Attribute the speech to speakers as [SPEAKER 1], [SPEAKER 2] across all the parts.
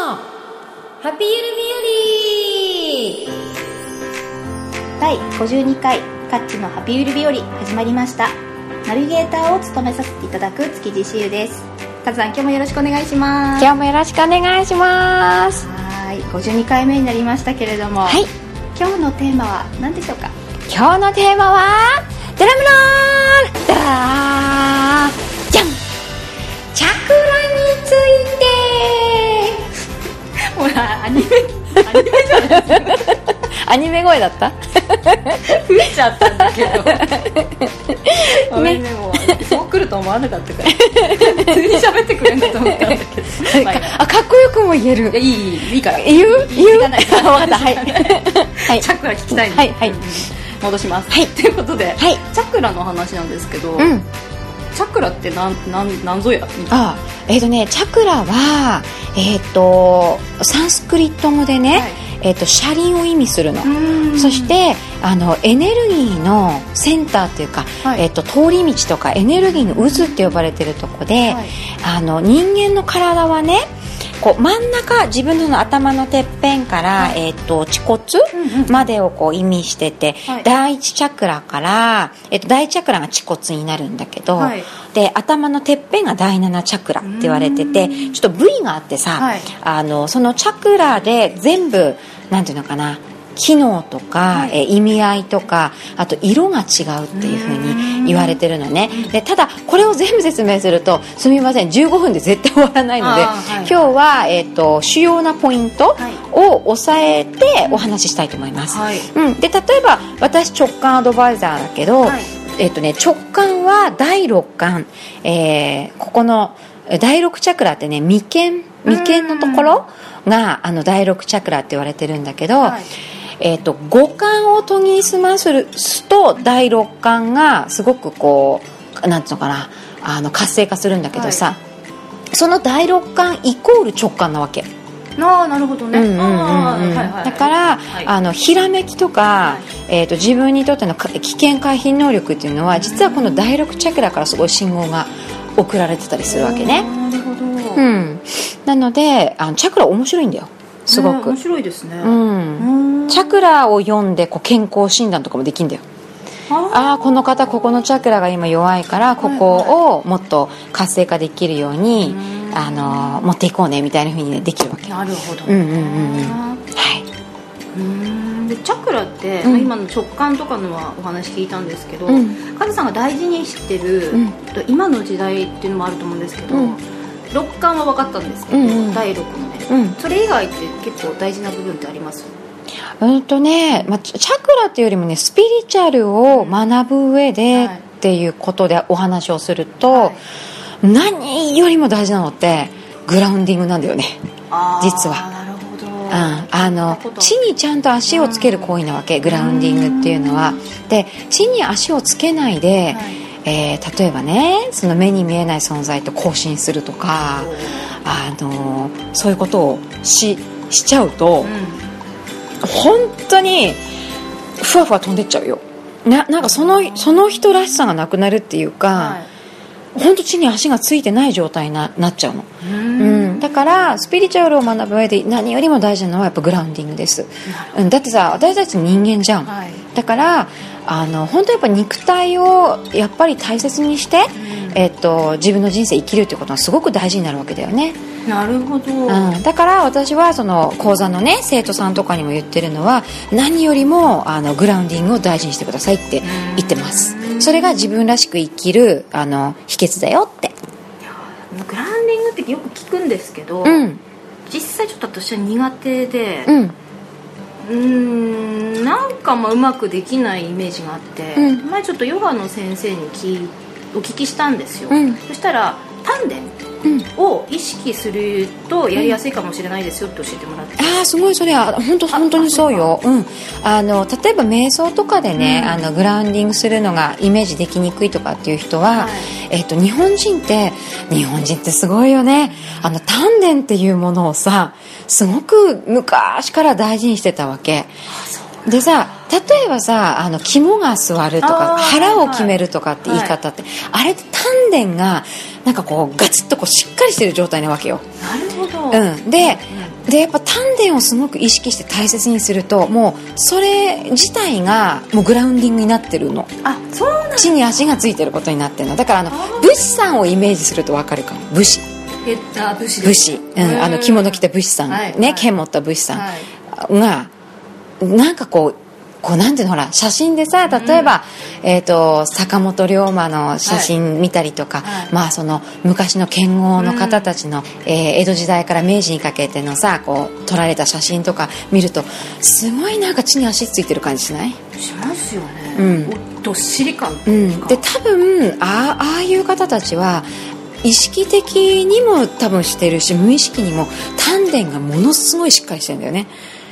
[SPEAKER 1] ハピゆる日和
[SPEAKER 2] 第52回カッチのハピゆる日和始まりました。ナビゲーターを務めさせていただく築地しゆです。カズさん、今日もよろしくお願いします。
[SPEAKER 1] 今日もよろしくお願いします。
[SPEAKER 2] はい、52回目になりましたけれども、はい、今日のテーマは何でしょうか？
[SPEAKER 1] 今日のテーマはドラムロールダーじゃん、チャクラについて。
[SPEAKER 2] ほら、アニメじゃないですか。
[SPEAKER 1] アニメ声だった？
[SPEAKER 2] 吹いちゃったんだけどごめんね、もうそう来ると思わなかったから普通に喋ってくれるんだと思ったんだけど
[SPEAKER 1] あ、かっこよくも言える。
[SPEAKER 2] いいから
[SPEAKER 1] 言う
[SPEAKER 2] 分かった、
[SPEAKER 1] はい、
[SPEAKER 2] チャクラ聞きたいんで、
[SPEAKER 1] はいはい、
[SPEAKER 2] 戻します、
[SPEAKER 1] はい、
[SPEAKER 2] ということで、
[SPEAKER 1] はい、
[SPEAKER 2] チャクラの話なんですけど、チャクラってなんぞやみたいな。
[SPEAKER 1] チャクラはサンスクリット語でね、車輪を意味するの。そしてエネルギーのセンターというか、通り道とかエネルギーの渦って呼ばれてるとこで、人間の体はね、こう真ん中、自分の頭のてっぺんから、恥骨までをこう意味してて、第一チャクラから、第一チャクラが恥骨になるんだけど、で頭のてっぺんが第7チャクラって言われてて、ちょっと部位があってさ、そのチャクラで全部なんていうのかな、機能とか、意味合いとか、あと色が違うっていう風に言われてるのね。でただこれを全部説明するとすみません、15分で絶対終わらないので、今日は、主要なポイントを押さえてお話ししたいと思います、で例えば私直感アドバイザーだけど、直感は第6感、ここの第6チャクラってね、眉間のところが第6チャクラって言われてるんだけど、五感を研ぎ澄ますと第六感がすごくこう、なんていうのかな、活性化するんだけどさ、その第六感イコール直感なわけ。
[SPEAKER 2] なるほどね。
[SPEAKER 1] だから、ひらめきとか、自分にとっての危険回避能力っていうのは、実はこの第6チャクラからすごい信号が送られてたりするわけね。
[SPEAKER 2] なるほど。
[SPEAKER 1] なのでチャクラ面白いんだよ、すごく。
[SPEAKER 2] 面白いですね。
[SPEAKER 1] チャクラを読んでこう健康診断とかもできるんだよ。この方ここのチャクラが今弱いから、ここをもっと活性化できるように持っていこうねみたいな風に、ね、できるわけ。
[SPEAKER 2] なるほど。でチャクラって、今の直感とかのはお話聞いたんですけど、カズさんが大事にしてる、今の時代っていうのもあると思うんですけど、六感は分かったんですけど、第6のね、それ以外って結構大事な部分ってあります？
[SPEAKER 1] チャクラっていうよりもね、スピリチュアルを学ぶ上でっていうことでお話をすると、何よりも大事なのってグラウンディングなんだよね、実は。地にちゃんと足をつける行為なわけ、グラウンディングっていうのは。で地に足をつけないで、例えばね、その目に見えない存在と交信するとか、そういうことをしちゃうと、本当にふわふわ飛んでっちゃうよ。なんかその人らしさがなくなるっていうか、本当地に足がついてない状態になっちゃうの。だからスピリチュアルを学ぶ上で何よりも大事なのはやっぱグラウンディングです。だってさ、私たち人間じゃん、だから本当やっぱ肉体をやっぱり大切にして、自分の人生生きるってことはすごく大事になるわけだよね。
[SPEAKER 2] なるほど。
[SPEAKER 1] だから私はその講座のね、生徒さんとかにも言ってるのは、何よりもグラウンディングを大事にしてくださいって言ってます。それが自分らしく生きる秘訣だよって。
[SPEAKER 2] グラウンディングってよく聞くんですけど、実際ちょっと私は苦手で、なんかうまくできないイメージがあって、前ちょっとヨガの先生にお聞きしたんですよ。そしたら丹田を意識するとやりやすいかもしれないですよって教えてもらって、
[SPEAKER 1] すごい、それは本当にそうよ。例えば瞑想とかでね、グラウンディングするのがイメージできにくいとかっていう人は、日本人ってすごいよね。丹田っていうものをさ、すごく昔から大事にしてたわけでさ、例えばさ、肝が据わるとか腹を決めるとかって言い方って、あれって丹田がなんかこうガツッとこうしっかりしてる状態なわけよ。
[SPEAKER 2] なるほど。
[SPEAKER 1] で、 でやっぱ丹田をすごく意識して大切にすると、もうそれ自体がもうグラウンディングになってるの。
[SPEAKER 2] あ、そうなんだ。
[SPEAKER 1] 地に足がついてることになってるの。だから武士さんをイメージすると分かるかも。武士、武士、着物着た武士さん、ね、剣持った武士さんがなんかこうなんていうの、ほら写真でさ、例えば、坂本龍馬の写真見たりとか、まあその昔の剣豪の方たちの、江戸時代から明治にかけてのさ、こう撮られた写真とか見ると、すごいなんか地に足ついてる感じしない？
[SPEAKER 2] しますよね。どっしり感っていうか。
[SPEAKER 1] で多分ああいう方たちは意識的にも多分してるし、無意識にも丹田がものすごいしっかりしてるんだよね。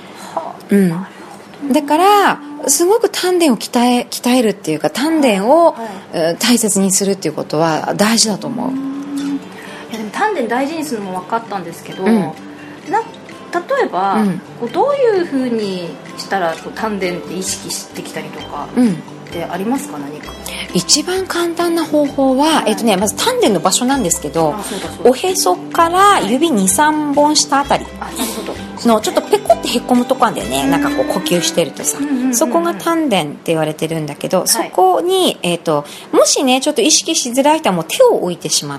[SPEAKER 1] だからすごく丹田を鍛えるっていうか、丹田を大切にするっていうことは大事だと思う。
[SPEAKER 2] いやでも丹田大事にするのも分かったんですけど、例えば、どういうふうにしたら丹田って意識してきたりとかってありますか？何か
[SPEAKER 1] 一番簡単な方法は、まず丹田の場所なんですけど、おへそから指 2,3 本下あたりのちょっとペコってへこむとこあるんだよね。なんかこう呼吸してるとさ、そこが丹田って言われてるんだけど、そこに、もしねちょっと意識しづらい人はもう手を置いてしまって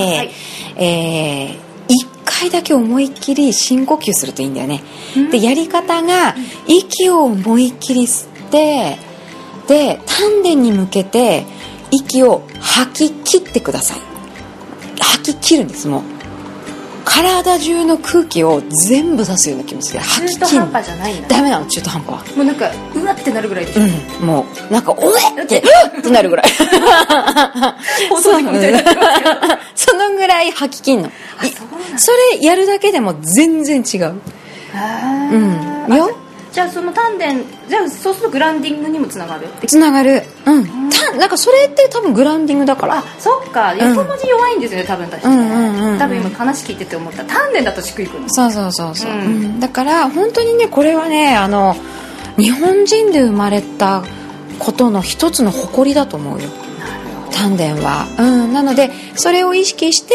[SPEAKER 1] 、1回だけ思いっきり深呼吸するといいんだよね。でやり方が、息を思いっきり吸って、で丹田に向けて息を吐き切ってください。吐き切るんです。もう体中の空気を全部出すような気持ちで吐き切る。
[SPEAKER 2] 中途半端じゃないんだ。
[SPEAKER 1] ダメなの、中途半端は。
[SPEAKER 2] もうなんかうわってなるぐらいでしょ。
[SPEAKER 1] もうなんかおえってってなるぐらいそのぐらい吐き切るの。それやるだけでも全然違う。よ。
[SPEAKER 2] じゃあその丹田、じゃあそうするとグラウンディングにもつながる？
[SPEAKER 1] つながる。なんかそれって多分グラウンディングだから。
[SPEAKER 2] あ、そっか。横文字弱いんですよね、多分私ね。多分今話聞いてて思った。丹田だとしっくりくるの。そう、
[SPEAKER 1] だから本当にね、これはね、日本人で生まれたことの一つの誇りだと思うよ。丹田は。なのでそれを意識して、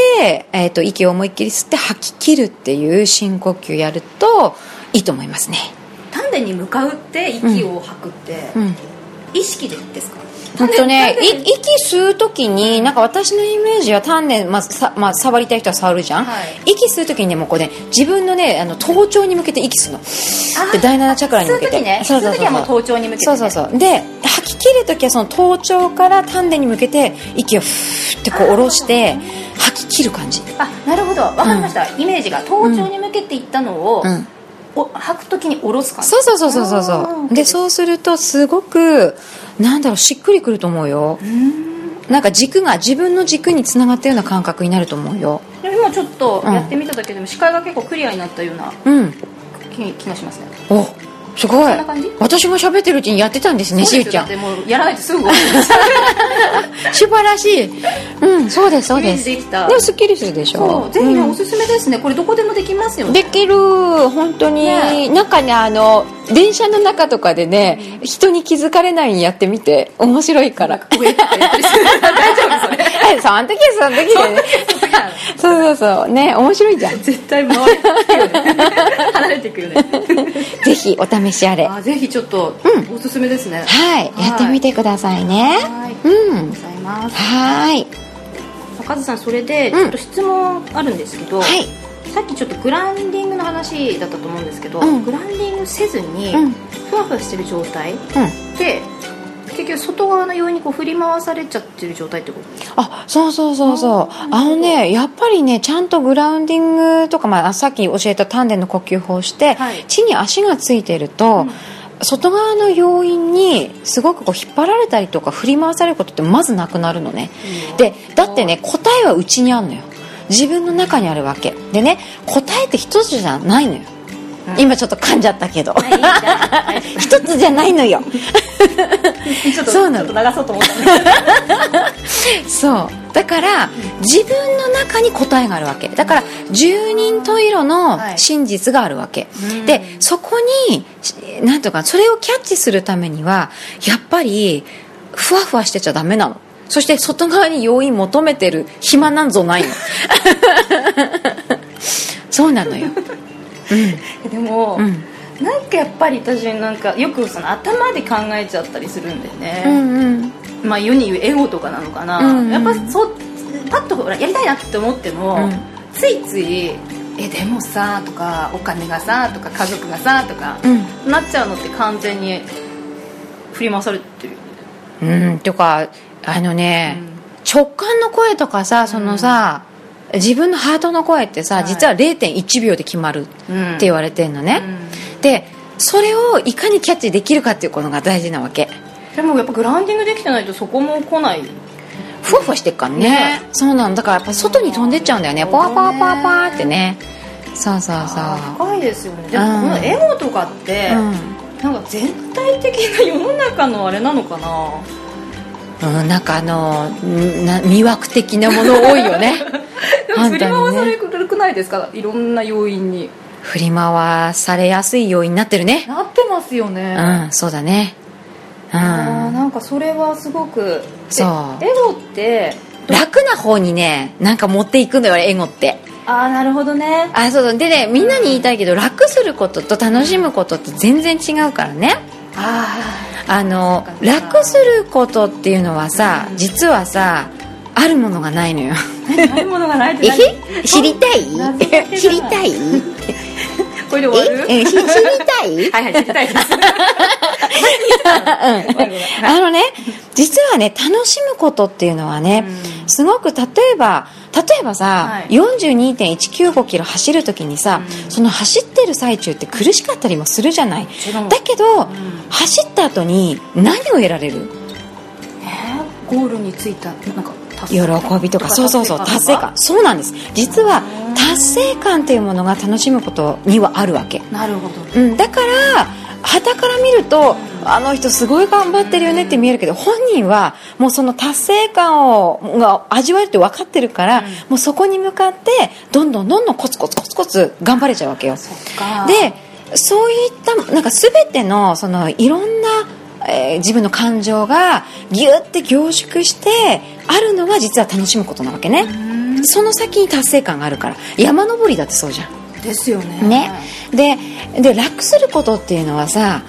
[SPEAKER 1] 息を思いっきり吸って吐き切るっていう深呼吸やるといいと思いますね。
[SPEAKER 2] 丹田に向かうって息を吐くって、意識でですか？
[SPEAKER 1] 息吸うときに、なんか私のイメージは丹田、触りたい人は触るじゃん、息吸うときにね、もうこうね、自分のね、頭頂に向けて息吸うの。で第7チャクラに向けて、
[SPEAKER 2] 吸うときはもう頭頂に向けて、
[SPEAKER 1] そうで吐き切るときはその頭頂から丹田に向けて息をフーってこう下ろして吐き切る感じ。
[SPEAKER 2] あ、なるほど、わかりました。イメージが頭頂に向けていったのを、吐くときに下ろす感じ。そうで、そうするとすごくしっくりくると思うよ。なんか軸が自分の軸につながったような感覚になると思うよ。 今ちょっとやってみただけでも視界が結構クリアになったような気がしますね。
[SPEAKER 1] お、すごい。私が喋ってるうちにやってたんですね、しーちゃん。
[SPEAKER 2] だってもうやらないとすぐ
[SPEAKER 1] 素晴らしい。そうです。
[SPEAKER 2] イメージできた。
[SPEAKER 1] でもすっきりするでしょ。
[SPEAKER 2] ぜひね、おすすめですね。これどこでもできますよね。
[SPEAKER 1] できる、本当に。なんかね、電車の中とかでね、人に気づかれないようにやってみて、面白いから。
[SPEAKER 2] 上とかやったりする。大丈夫それ？
[SPEAKER 1] その時でね。そうね、面白いじゃん。
[SPEAKER 2] 絶対回れてくよね。離れていくよね。
[SPEAKER 1] ぜひお試しあれ。
[SPEAKER 2] ぜひちょっとおすすめですね。
[SPEAKER 1] はい、やってみてくださいね。
[SPEAKER 2] ありがとうございます。
[SPEAKER 1] はい。
[SPEAKER 2] カズさん、それでちょっと質問あるんですけど、さっきちょっとグラウンディングの話だったと思うんですけど、グラウンディングせずにふわふわしてる状態で、結局外側のようにこう振り回されちゃってる状態ってことですか？
[SPEAKER 1] あ、そうやっぱりね、ちゃんとグラウンディングとか、さっき教えた丹田の呼吸法をして、地に足がついてると、外側の要因にすごくこう引っ張られたりとか振り回されることってまずなくなるのね。でだってね、答えはうちにあるのよ。自分の中にあるわけでね、答えって一つじゃないのよ。今ちょっと噛んじゃったけど、一つじゃないのよ。
[SPEAKER 2] そうなの。ちょっと流そうと思ったんだけど。
[SPEAKER 1] そうだから自分の中に答えがあるわけだから、十人十色の真実があるわけ、でそこになんとかそれをキャッチするためにはやっぱりふわふわしてちゃダメなの。そして外側に要因求めてる暇なんぞないの。そうなのよ。
[SPEAKER 2] でも、なんかやっぱり私なんかよくその頭で考えちゃったりするんだよね、まあ世に言うエゴとかなのかな、やっぱそうパッとほらやりたいなって思っても、ついついでもさとかお金がさとか家族がさとか、なっちゃうのって完全に振り回されてるよね。
[SPEAKER 1] とか直感の声とかさ、そのさ、自分のハートの声ってさ、実は 0.1 秒で決まるって言われてるのね、でそれをいかにキャッチできるかっていうことが大事なわけ。
[SPEAKER 2] でもやっぱグラウンディングできてないとそこも来ない、
[SPEAKER 1] ふわふわしてっからね。そうなんだからやっぱ外に飛んでっちゃうんだよね、パワパワパワパワってね。そう
[SPEAKER 2] 深いですよね。でもこのエゴとかって、なんか全体的な世の中のあれなのかな、
[SPEAKER 1] なんか魅惑的なもの多いよね
[SPEAKER 2] でも振り回されくないですか、いろんな要因に
[SPEAKER 1] 振り回されやすい要因になってるね。
[SPEAKER 2] なってますよね。
[SPEAKER 1] そうだね。
[SPEAKER 2] なんかそれはすごく、
[SPEAKER 1] そう
[SPEAKER 2] エゴって
[SPEAKER 1] 楽な方にね、なんか持っていくんだよエゴって。
[SPEAKER 2] なるほどね。
[SPEAKER 1] そうでね、みんなに言いたいけど、楽することと楽しむことって全然違うからね。楽することっていうのはさ、実はさ、あるものがないのよ。
[SPEAKER 2] あるものがないって
[SPEAKER 1] 知りたい知りたい
[SPEAKER 2] これで終わる？
[SPEAKER 1] 知りたい
[SPEAKER 2] はい知りたいです
[SPEAKER 1] 実はね、楽しむことっていうのはね、すごく例えばさ、42.195 キロ走るときにさ、その走ってる最中って苦しかったりもするじゃない。だけど、走った後に何を得られる？
[SPEAKER 2] ゴールに着いたなんか
[SPEAKER 1] 喜びとか、そう達成感。そうなんです。実は達成感っていうものが楽しむことにはあるわけ。
[SPEAKER 2] なるほど。
[SPEAKER 1] だから傍から見ると、あの人すごい頑張ってるよねって見えるけど、本人はもうその達成感が味わえるって分かってるから、もうそこに向かってどんどんコツコツ頑張れちゃうわけよ。で、そういったなんか全てのそのいろんな自分の感情がギュッて凝縮してあるのが実は楽しむことなわけね。その先に達成感があるから。山登りだってそうじゃん。
[SPEAKER 2] ですよね。
[SPEAKER 1] で楽することっていうのはさ、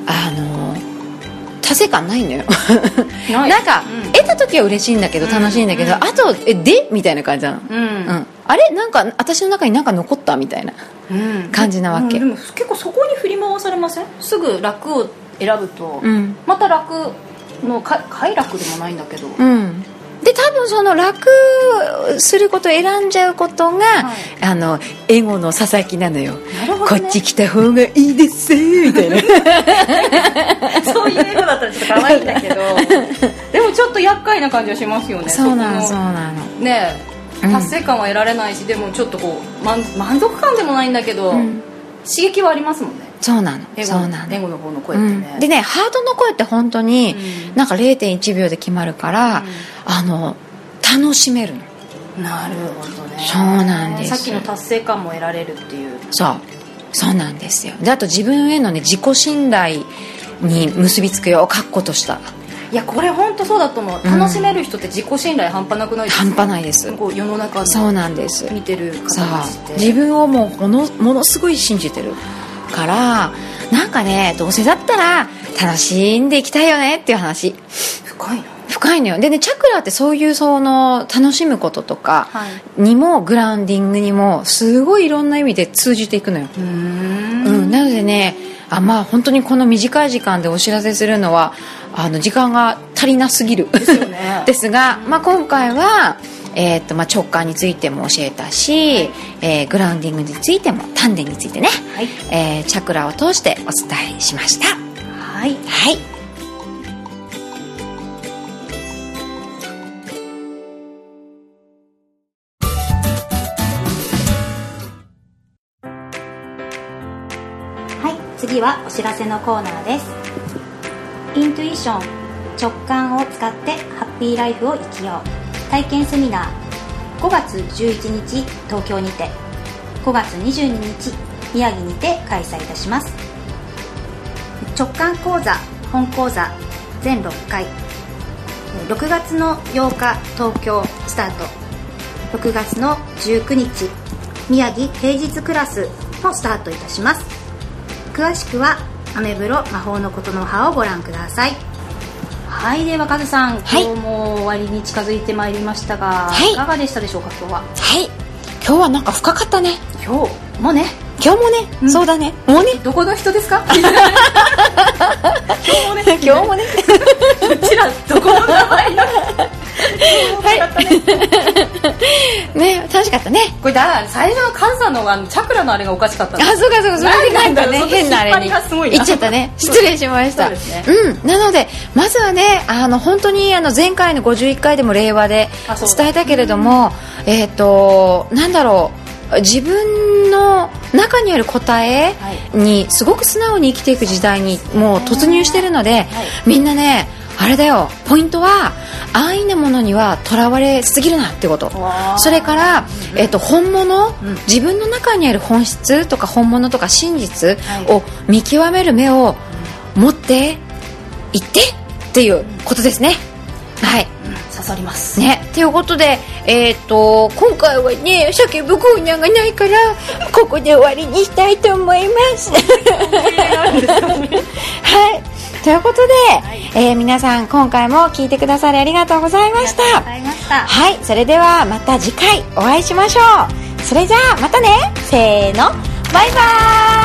[SPEAKER 1] 達成感ないのよなんか、得た時は嬉しいんだけど、楽しいんだけど、あとでみたいな感じなの、あれなんか私の中になんか残ったみたいな感じなわけ、
[SPEAKER 2] でも結構そこに振り回されません？すぐ楽を選ぶと、また楽の快楽でもないんだけど、で多分その楽することを選んじゃうことが、エゴのささやきなのよ。なるほどね、こっち来た方がいいですみたいなそういうエゴだったらちょっと可愛いんだけどでもちょっと厄介な感じはしますよね。
[SPEAKER 1] そうなの
[SPEAKER 2] ね、達成感は得られないし、でもちょっとこう満足感でもないんだけど、刺激はありますもんね。
[SPEAKER 1] そうなの。
[SPEAKER 2] エゴの方の声ってね、
[SPEAKER 1] でね、ハートの声って本当になんか 0.1 秒で決まるから、楽しめるの。
[SPEAKER 2] なるほどね。
[SPEAKER 1] そうなんです。
[SPEAKER 2] さっきの達成感も得られるっていう。
[SPEAKER 1] そうなんですよ。で、あと自分へのね、自己信頼に結びつくよ、確固とした。
[SPEAKER 2] いや、これ本当そうだと思う。楽しめる人って自己信頼半端なくないですか？
[SPEAKER 1] 半端ないです。
[SPEAKER 2] こう世の中の
[SPEAKER 1] そうなんです。
[SPEAKER 2] 見てる方たちって
[SPEAKER 1] 自分をもうものすごい信じてるから、なんかね、どうせだったら楽しんでいきたいよねっていう話。深いのよ。でね、チャクラってそういうその楽しむこととかにも、グラウンディングにもすごいいろんな意味で通じていくのよ。なのでね、本当にこの短い時間でお知らせするのは時間が足りなすぎるですよねですが、今回は直感についても教えたし、グラウンディングについても、丹田についてね、チャクラを通してお伝えしました。はい、
[SPEAKER 2] 次はお知らせのコーナーです。イントゥイション、直感を使ってハッピーライフを生きよう体験セミナー、5月11日東京にて、5月22日宮城にて開催いたします。直感講座本講座全6回、6月の8日東京スタート、6月の19日宮城平日クラススタートいたします。詳しくはアメブロ魔法のことの葉をご覧ください。はい、ではカズさん、今日も終わりに近づいてまいりましたが、いかがでしたでしょうか。今日は
[SPEAKER 1] 今日はなんか深かったね。
[SPEAKER 2] 今日もね、
[SPEAKER 1] そうだね、もうね、
[SPEAKER 2] どこの人ですか
[SPEAKER 1] 今日もね
[SPEAKER 2] どちらどこの名前の
[SPEAKER 1] ね、楽しかったね。
[SPEAKER 2] これだ、最初のカズさんのチャクラのあれがおかしかった。
[SPEAKER 1] そうか、それでなんかね、変なあれに言っちゃったね。失礼しました。なのでまずはね、本当に前回の51回でも令和で伝えたけれども、なんだろう、自分の中にある答えにすごく素直に生きていく時代にもう突入してるので、みんなね、あれだよ、ポイントは安易なものにはとらわれすぎるなってこと。それから、本物、自分の中にある本質とか本物とか真実を見極める目を持っていってっていうことですね。はい、
[SPEAKER 2] 刺さります
[SPEAKER 1] ね。ということで、今回はね、叫ぶコーナーがないからここで終わりにしたいと思いますはい、ということで、皆さん今回も聞いてくださりありがとうございました。はい、それではまた次回お会いしましょう。それじゃあまたね、せーの、バイバーイ。